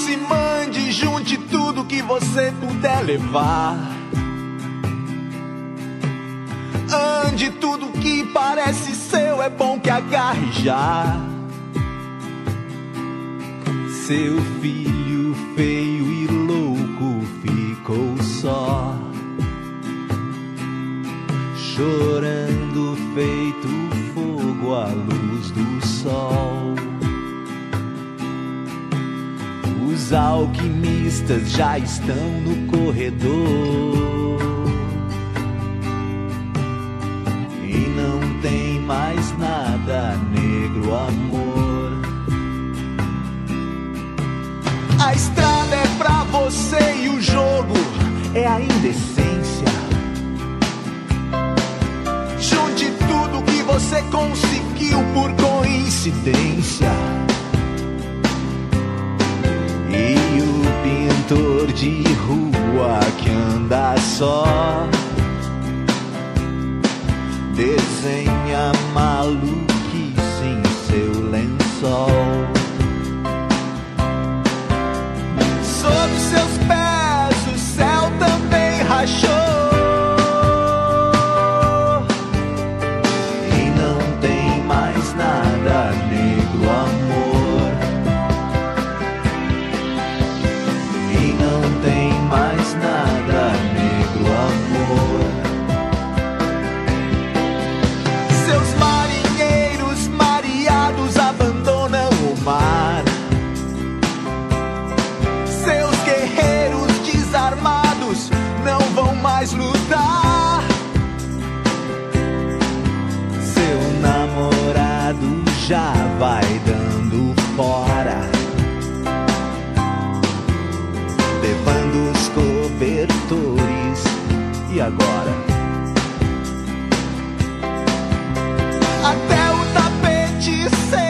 se mande, junte tudo que você puder levar. Ande, tudo que parece seu é bom que agarre já. Seu filho feio e louco ficou só, chorando feito fogo à luz do sol. Os alquimistas já estão no corredor e não tem mais nada, negro amor. A estrada é pra você e o jogo é a indecência. Junte tudo que você conseguiu por coincidência. E o pintor de rua que anda só desenha maluquice em seu lençol. Sob seus pés o céu também rachou e não tem mais nada, negro amor. E não tem mais nada, negro amor. Seus marinheiros mareados abandonam o mar. Seus guerreiros desarmados não vão mais lutar. Seu namorado já vai dando fora, levando os cobertores. E agora? Até o tapete ser